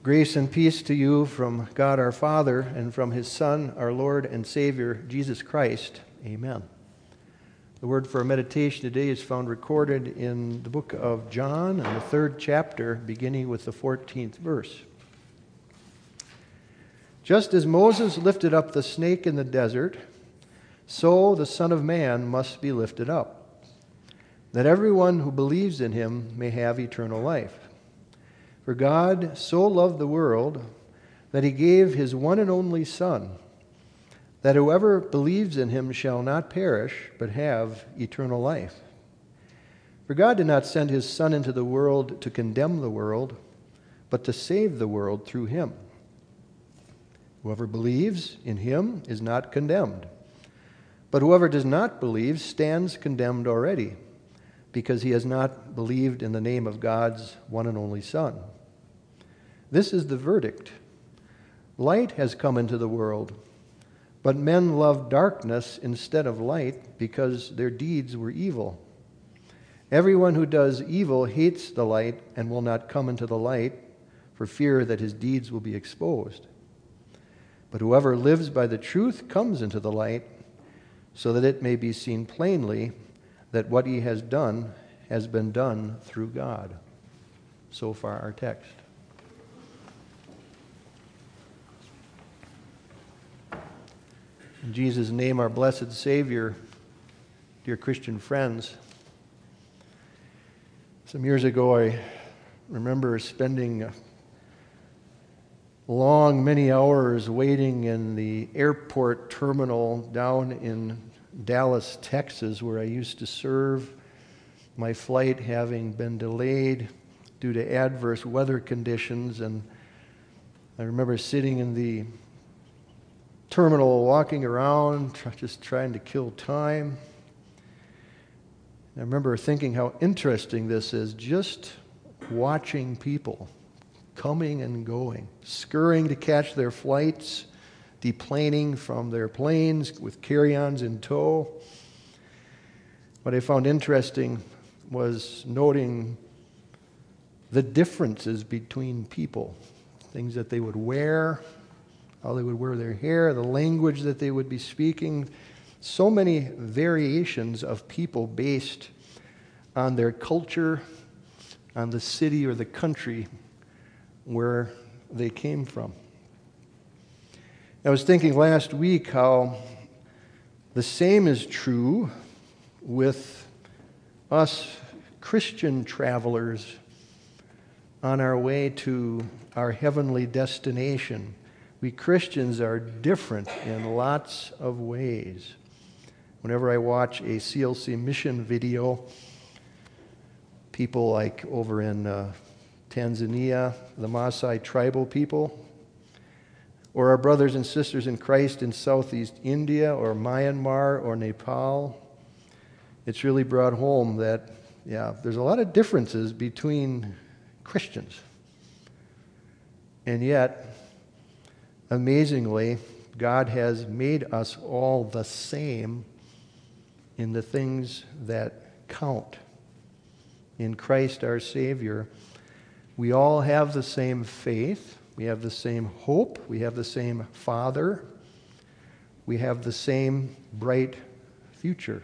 Grace and peace to you from God our Father and from His Son, our Lord and Savior, Jesus Christ. Amen. The word for our meditation today is found recorded in the book of John, in the 3rd chapter, beginning with the 14th verse. Just as Moses lifted up the snake in the desert, so the Son of Man must be lifted up, that everyone who believes in him may have eternal life. For God so loved the world that he gave his one and only Son, that whoever believes in him shall not perish, but have eternal life. For God did not send his Son into the world to condemn the world, but to save the world through him. Whoever believes in him is not condemned, but whoever does not believe stands condemned already, because he has not believed in the name of God's one and only Son. This is the verdict. Light has come into the world, but men loved darkness instead of light because their deeds were evil. Everyone who does evil hates the light and will not come into the light for fear that his deeds will be exposed. But whoever lives by the truth comes into the light, so that it may be seen plainly that what he has done has been done through God. So far our text. In Jesus' name, our blessed Savior, dear Christian friends, some years ago I remember spending many hours waiting in the airport terminal down in Dallas, Texas, where I used to serve, my flight having been delayed due to adverse weather conditions. And I remember sitting in the terminal, walking around, just trying to kill time. I remember thinking how interesting this is, just watching people coming and going, scurrying to catch their flights, deplaning from their planes with carry-ons in tow. What I found interesting was noting the differences between people, things that they would wear, how they would wear their hair, the language that they would be speaking. So many variations of people based on their culture, on the city or the country where they came from. I was thinking last week how the same is true with us Christian travelers on our way to our heavenly destination. We Christians are different in lots of ways. Whenever I watch a CLC mission video, people like over in Tanzania, the Maasai tribal people, or our brothers and sisters in Christ in Southeast India or Myanmar or Nepal, it's really brought home that, there's a lot of differences between Christians. And yet, amazingly, God has made us all the same in the things that count. In Christ our Savior, we all have the same faith, we have the same hope, we have the same Father, we have the same bright future.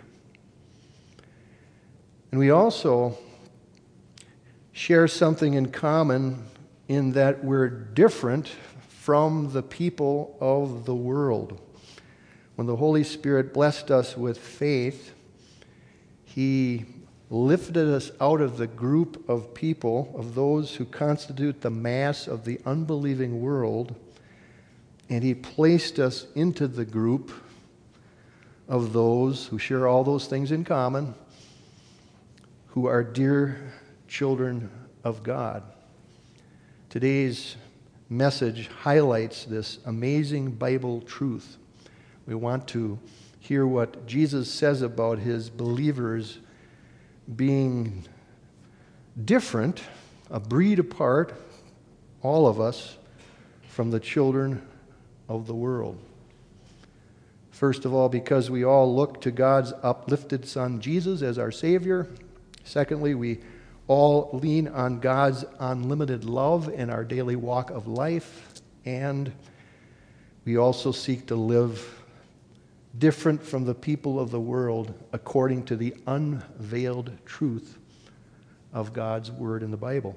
And we also share something in common in that we're different from the people of the world. When the Holy Spirit blessed us with faith, He lifted us out of the group of people, of those who constitute the mass of the unbelieving world, and He placed us into the group of those who share all those things in common, who are dear children of God. Today's message highlights this amazing Bible truth. We want to hear what Jesus says about His believers being different, a breed apart, all of us, from the children of the world. First of all, because we all look to God's uplifted Son, Jesus, as our Savior. Secondly, we all lean on God's unlimited love in our daily walk of life, and we also seek to live different from the people of the world according to the unveiled truth of God's Word in the Bible.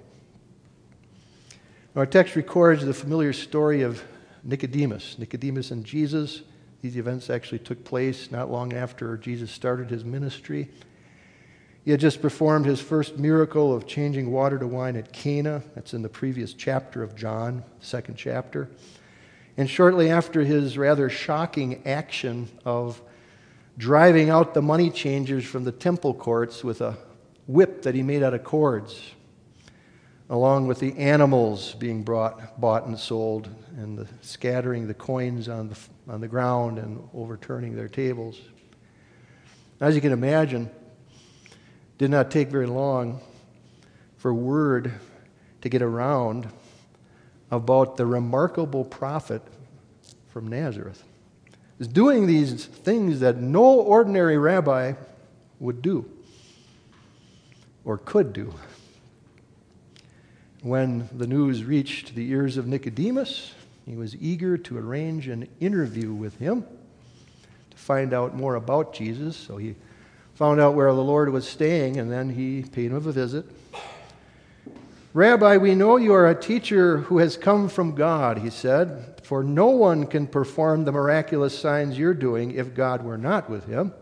Our text records the familiar story of Nicodemus. Nicodemus and Jesus. These events actually took place not long after Jesus started his ministry. He had just performed his first miracle of changing water to wine at Cana. That's in the previous chapter of John, second chapter. And shortly after his rather shocking action of driving out the money changers from the temple courts with a whip that he made out of cords, along with the animals being bought and sold, and scattering the coins on the ground and overturning their tables. As you can imagine, it did not take very long for word to get around about the remarkable prophet from Nazareth. He's doing these things that no ordinary rabbi would do or could do. When the news reached the ears of Nicodemus, he was eager to arrange an interview with him to find out more about Jesus. So he found out where the Lord was staying, and then he paid him a visit. "Rabbi, we know you are a teacher who has come from God," he said, "for no one can perform the miraculous signs you're doing if God were not with him."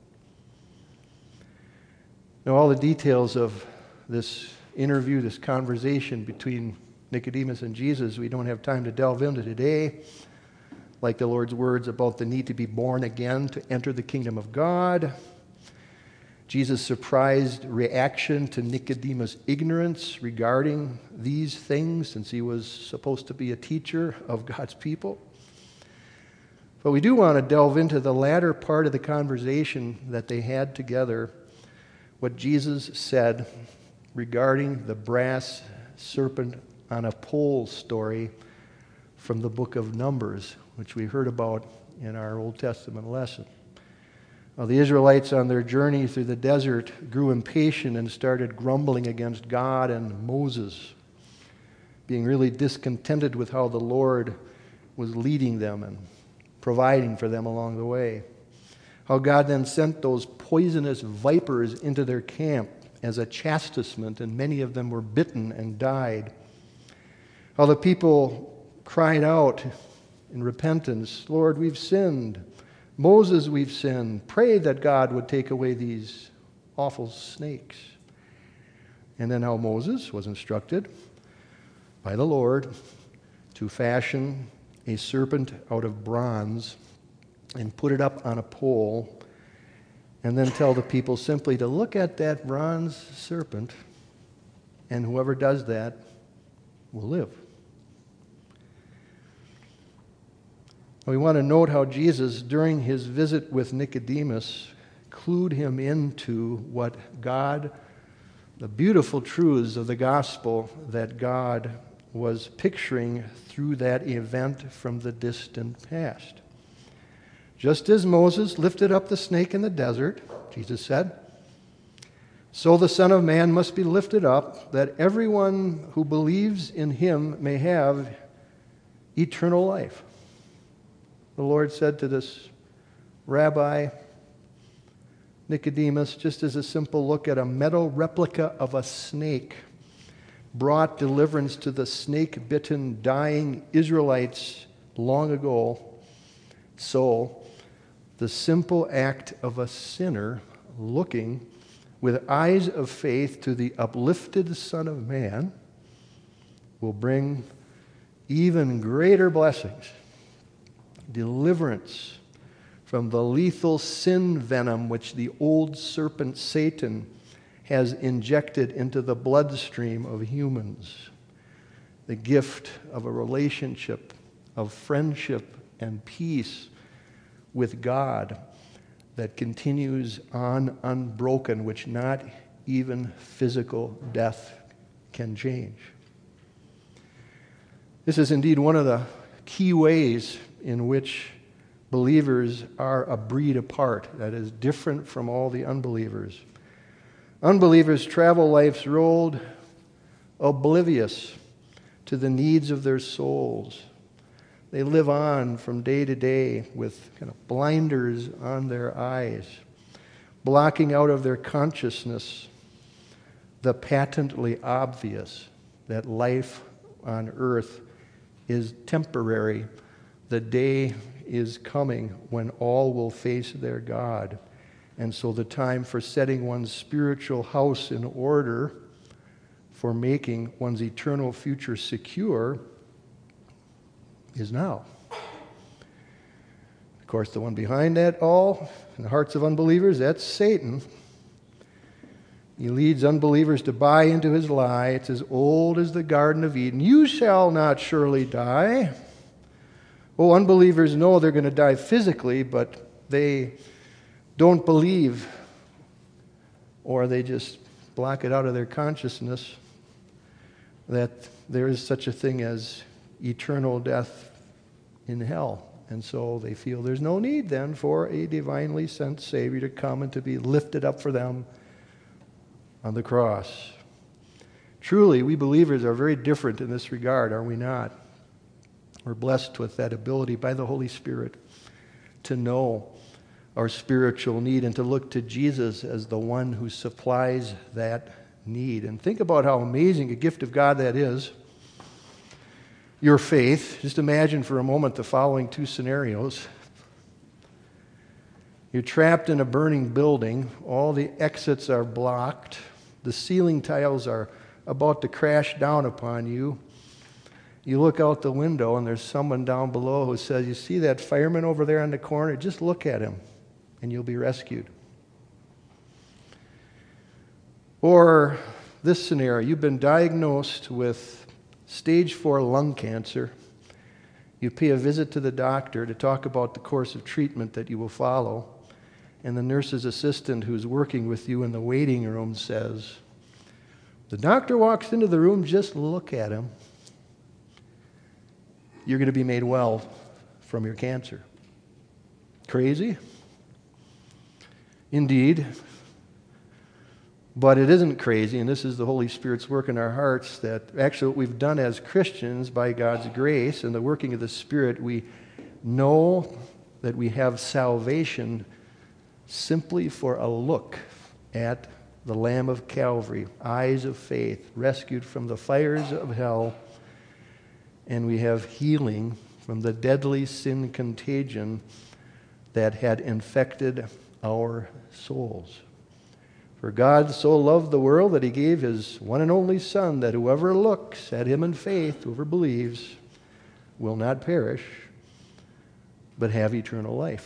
Now, all the details of this interview, this conversation between Nicodemus and Jesus, we don't have time to delve into today, like the Lord's words about the need to be born again to enter the kingdom of God, Jesus' surprised reaction to Nicodemus' ignorance regarding these things, since he was supposed to be a teacher of God's people. But we do want to delve into the latter part of the conversation that they had together, what Jesus said regarding the brass serpent on a pole story from the book of Numbers, which we heard about in our Old Testament lesson. Now, the Israelites on their journey through the desert grew impatient and started grumbling against God and Moses, being really discontented with how the Lord was leading them and providing for them along the way. How God then sent those poisonous vipers into their camp as a chastisement, and many of them were bitten and died. How the people cried out in repentance, "Lord, we've sinned. Moses, we've sinned. Pray that God would take away these awful snakes." And then how Moses was instructed by the Lord to fashion a serpent out of bronze and put it up on a pole, and then tell the people simply to look at that bronze serpent, and whoever does that will live. We want to note how Jesus, during his visit with Nicodemus, clued him into what God, the beautiful truths of the gospel that God was picturing through that event from the distant past. Just as Moses lifted up the snake in the desert, Jesus said, so the Son of Man must be lifted up, that everyone who believes in him may have eternal life. The Lord said to this rabbi, Nicodemus, just as a simple look at a metal replica of a snake brought deliverance to the snake-bitten, dying Israelites long ago, so the simple act of a sinner looking with eyes of faith to the uplifted Son of Man will bring even greater blessings, deliverance from the lethal sin venom which the old serpent Satan has injected into the bloodstream of humans, the gift of a relationship of friendship and peace with God that continues on unbroken, which not even physical death can change. This is indeed one of the key ways in which believers are a breed apart, that is different from all the unbelievers. Unbelievers travel life's road oblivious to the needs of their souls. They live on from day to day with kind of blinders on their eyes, blocking out of their consciousness the patently obvious, that life on earth is temporary. The day is coming when all will face their God. And so the time for setting one's spiritual house in order, for making one's eternal future secure, is now. Of course, the one behind that all, in the hearts of unbelievers, that's Satan. He leads unbelievers to buy into his lie. It's as old as the Garden of Eden. You shall not surely die. Oh, unbelievers know they're going to die physically, but they don't believe, or they just block it out of their consciousness, that there is such a thing as eternal death in hell. And so they feel there's no need then for a divinely sent Savior to come and to be lifted up for them on the cross. Truly, we believers are very different in this regard, are we not? We're blessed with that ability by the Holy Spirit to know our spiritual need and to look to Jesus as the one who supplies that need. And think about how amazing a gift of God that is. Your faith. Just imagine for a moment the following two scenarios. You're trapped in a burning building. All the exits are blocked. The ceiling tiles are about to crash down upon you. You look out the window and there's someone down below who says, you see that fireman over there in the corner? Just look at him and you'll be rescued. Or this scenario, you've been diagnosed with stage 4 lung cancer. You pay a visit to the doctor to talk about the course of treatment that you will follow. And the nurse's assistant who's working with you in the waiting room says, the doctor walks into the room, just look at him. You're going to be made well from your cancer. Crazy? Indeed. But it isn't crazy, and this is the Holy Spirit's work in our hearts, that actually what we've done as Christians by God's grace and the working of the Spirit, we know that we have salvation simply for a look at the Lamb of Calvary, eyes of faith, rescued from the fires of hell, and we have healing from the deadly sin contagion that had infected our souls. For God so loved the world that he gave his one and only Son, that whoever looks at him in faith, whoever believes, will not perish, but have eternal life.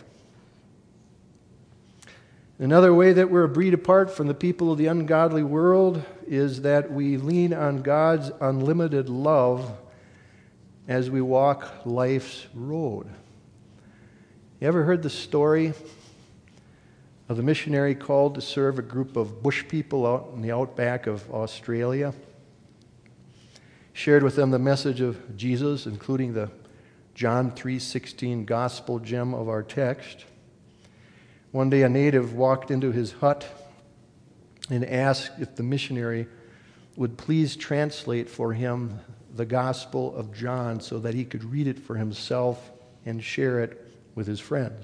Another way that we're a breed apart from the people of the ungodly world is that we lean on God's unlimited love as we walk life's road. You ever heard the story of the missionary called to serve a group of bush people out in the outback of Australia? Shared with them the message of Jesus, including the John 3:16 gospel gem of our text. One day a native walked into his hut and asked if the missionary would please translate for him the Gospel of John so that he could read it for himself and share it with his friends.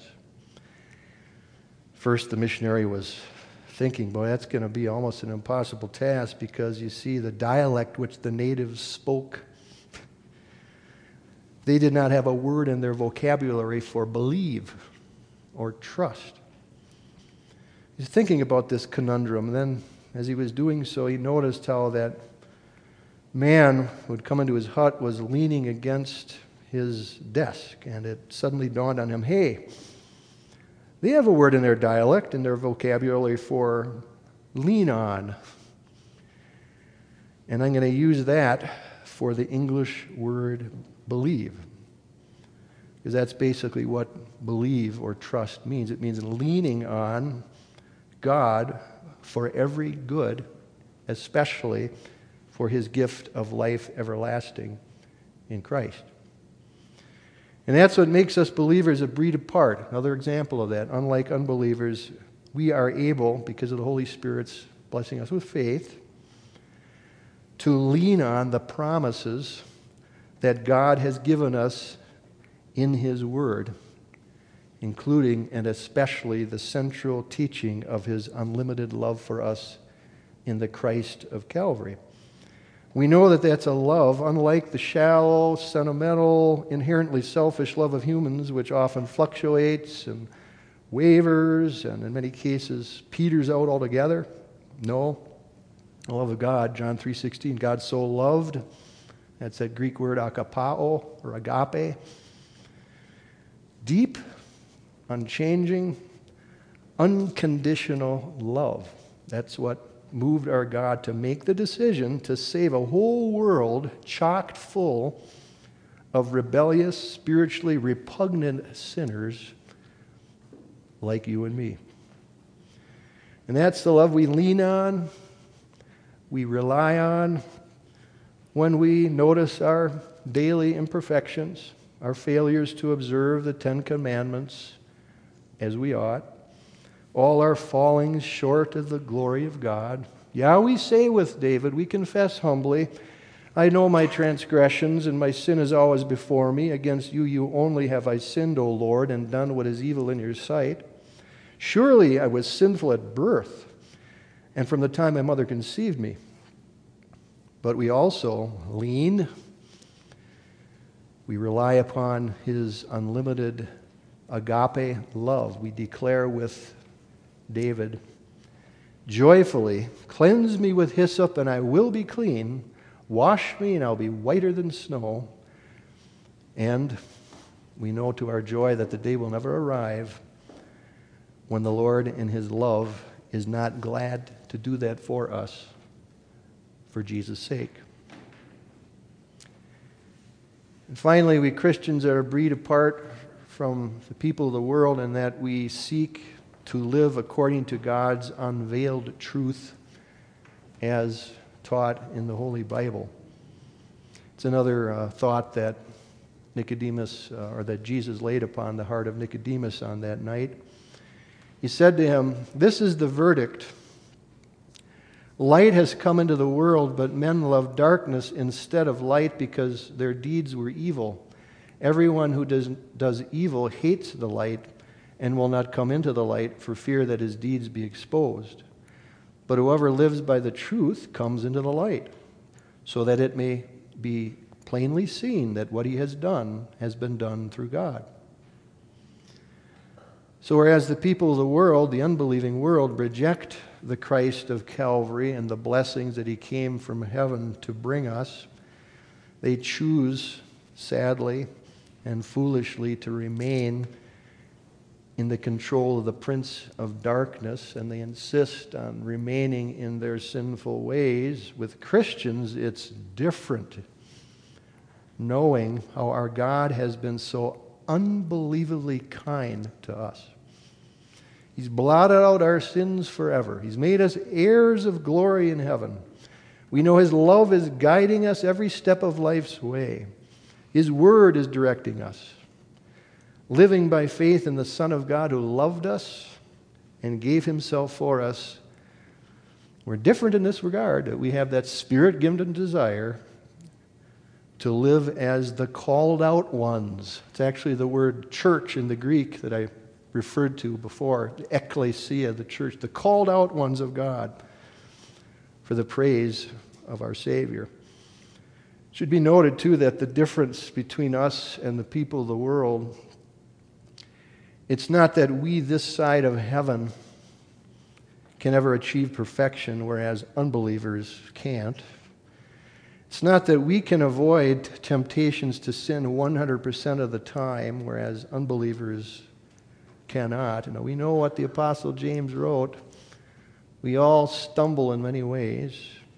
First, the missionary was thinking, boy, that's going to be almost an impossible task, because you see the dialect which the natives spoke, they did not have a word in their vocabulary for believe or trust. He's thinking about this conundrum, and then as he was doing so, he noticed how that man who had come into his hut was leaning against his desk, and it suddenly dawned on him, hey, they have a word in their dialect, in their vocabulary, for lean on. And I'm going to use that for the English word believe, because that's basically what believe or trust means. It means leaning on God for every good, especially for his gift of life everlasting in Christ. And that's what makes us believers a breed apart. Another example of that. Unlike unbelievers, we are able, because of the Holy Spirit's blessing us with faith, to lean on the promises that God has given us in His Word, including and especially the central teaching of His unlimited love for us in the Christ of Calvary. We know that that's a love unlike the shallow, sentimental, inherently selfish love of humans, which often fluctuates and wavers and in many cases peters out altogether. No, the love of God, John 3:16, God so loved, that's that Greek word agapao or agape, deep, unchanging, unconditional love. That's what moved our God to make the decision to save a whole world chocked full of rebellious, spiritually repugnant sinners like you and me. And that's the love we lean on, we rely on when we notice our daily imperfections, our failures to observe the Ten Commandments as we ought, all our fallings short of the glory of God. Yeah, we say with David, we confess humbly, I know my transgressions, and my sin is always before me. Against you only have I sinned, O Lord, and done what is evil in your sight. Surely I was sinful at birth, and from the time my mother conceived me. But we also lean, we rely upon His unlimited agape love. We declare with David, joyfully, cleanse me with hyssop and I will be clean. Wash me and I'll be whiter than snow. And we know to our joy that the day will never arrive when the Lord in His love is not glad to do that for us for Jesus' sake. And finally, we Christians are a breed apart from the people of the world in that we seek to live according to God's unveiled truth as taught in the Holy Bible. It's another thought that Nicodemus, or that Jesus laid upon the heart of Nicodemus on that night. He said to him, this is the verdict. Light has come into the world, but men love darkness instead of light because their deeds were evil. Everyone who does evil hates the light and will not come into the light for fear that his deeds be exposed. But whoever lives by the truth comes into the light, so that it may be plainly seen that what he has done has been done through God. So whereas the people of the world, the unbelieving world, reject the Christ of Calvary and the blessings that He came from heaven to bring us, they choose, sadly and foolishly, to remain in the control of the prince of darkness, and they insist on remaining in their sinful ways. With Christians, it's different, knowing how our God has been so unbelievably kind to us. He's blotted out our sins forever. He's made us heirs of glory in heaven. We know His love is guiding us every step of life's way. His Word is directing us. Living by faith in the Son of God who loved us and gave Himself for us. We're different in this regard, that we have that Spirit-given desire to live as the called out ones. It's actually the word church in the Greek that I referred to before, the ecclesia, the church, the called out ones of God for the praise of our Savior. It should be noted, too, that the difference between us and the people of the world, it's not that we this side of heaven can ever achieve perfection, whereas unbelievers can't. It's not that we can avoid temptations to sin 100% of the time, whereas unbelievers cannot. You know, we know what the Apostle James wrote. We all stumble in many ways.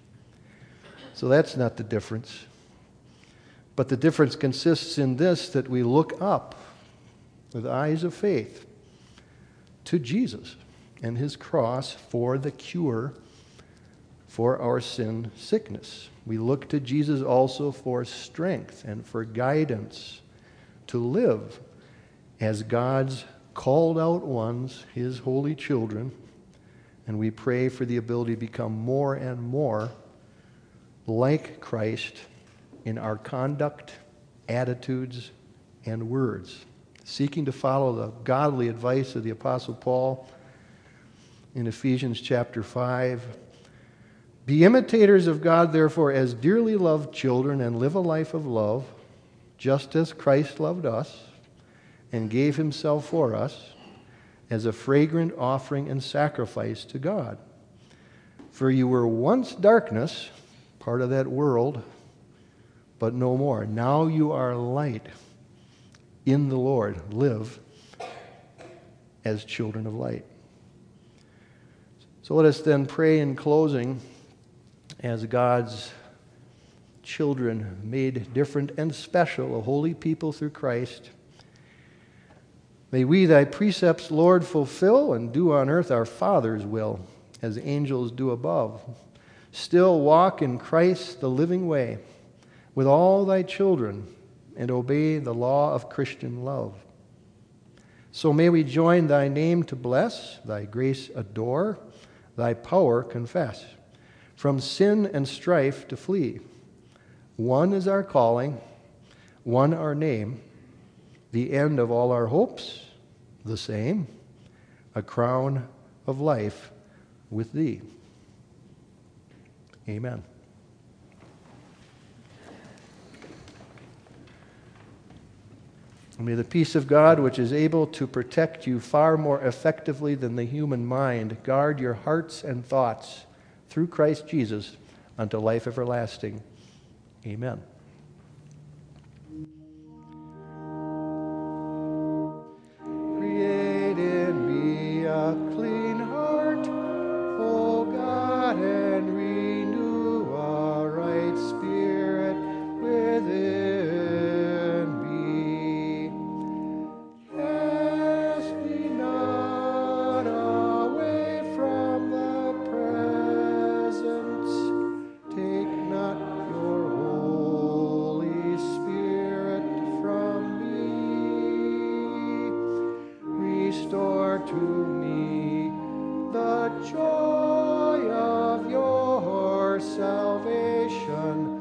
So that's not the difference. But the difference consists in this, that we look up with eyes of faith to Jesus and His cross for the cure for our sin sickness. We look to Jesus also for strength and for guidance to live as God's called out ones, His holy children, And we pray for the ability to become more and more like Christ in our conduct, attitudes, and words, seeking to follow the godly advice of the Apostle Paul in Ephesians chapter 5. Be imitators of God, therefore, as dearly loved children, and live a life of love, just as Christ loved us and gave himself for us as a fragrant offering and sacrifice to God. For you were once darkness, part of that world, but no more. Now you are light in the Lord. Live as children of light. So let us then pray in closing as God's children, made different and special, a holy people through Christ. May we, thy precepts, Lord, fulfill and do on earth our Father's will, as angels do above. Still walk in Christ the living way with all thy children, and obey the law of Christian love. So may we join thy name to bless, thy grace adore, thy power confess, from sin and strife to flee. One is our calling, one our name, the end of all our hopes, the same, a crown of life with thee. Amen. And may the peace of God, which is able to protect you far more effectively than the human mind, guard your hearts and thoughts through Christ Jesus unto life everlasting. Amen. Create in me a clean heart, O God, and renew a right spirit within me. Cast me not away from the presence. Take not your Holy Spirit from me. Restore to me the joy of your salvation,